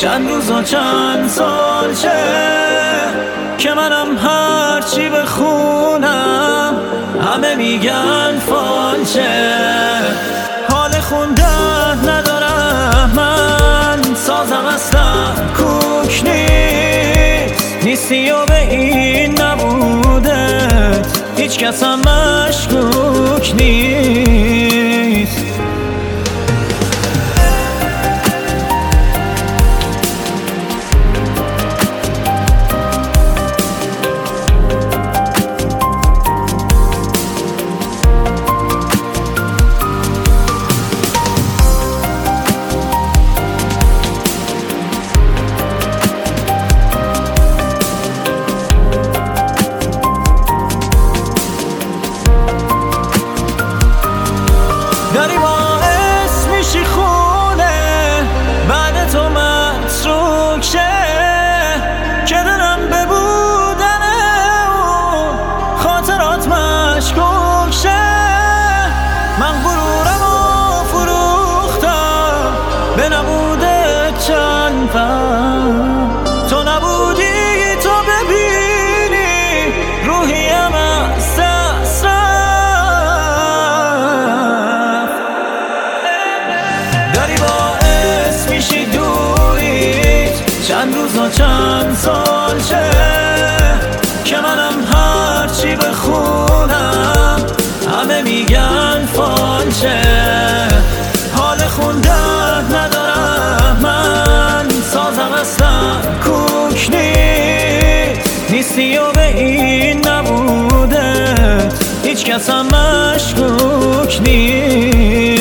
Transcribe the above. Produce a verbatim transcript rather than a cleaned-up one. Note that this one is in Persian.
چند روز و چند سال شه که منم هرچی بخونم همه میگن فالشه. حال خوندن ندارم من، سازم اصلا کوک نیست، نیستی و به این نبودت هیچ کس هم مشکوک نیست. داری باعث میشی خونه بعد تو متروک شه که دارم به بودنه و خاطرات مشکوک شه. من غرورم و فروختم به نبوده چند پم، تو نبودی تو ببینی روحیم از دست داری باعث میشی دوریت چند روز و چند سال شه که منم هرچی بخونم همه میگن فالشه. حال خوندن ندارم من، سازم اصلا کوک نیست، نیستی و به این نبودت هیچ کس هم مشکوک نیست.